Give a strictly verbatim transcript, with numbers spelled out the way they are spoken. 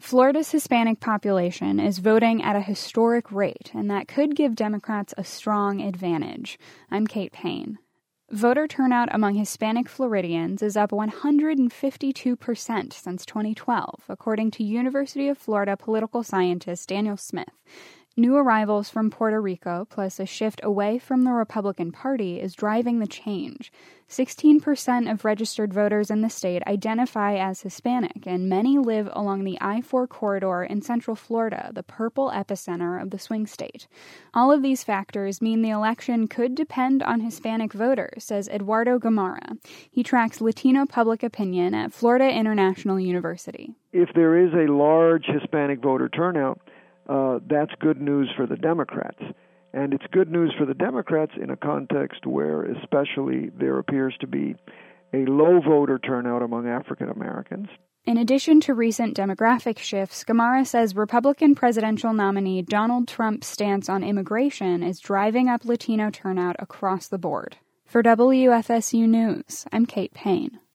Florida's Hispanic population is voting at a historic rate, and that could give Democrats a strong advantage. I'm Kate Payne. Voter turnout among Hispanic Floridians is up one hundred fifty-two percent since twenty twelve, according to University of Florida political scientist Daniel Smith. New arrivals from Puerto Rico, plus a shift away from the Republican Party, is driving the change. sixteen percent of registered voters in the state identify as Hispanic, and many live along the I four corridor in Central Florida, the purple epicenter of the swing state. All of these factors mean the election could depend on Hispanic voters, says Eduardo Gamarra. He tracks Latino public opinion at Florida International University. If there is a large Hispanic voter turnout, Uh, that's good news for the Democrats. And it's good news for the Democrats in a context where especially there appears to be a low voter turnout among African Americans. In addition to recent demographic shifts, Gamarra says Republican presidential nominee Donald Trump's stance on immigration is driving up Latino turnout across the board. For W F S U News, I'm Kate Payne.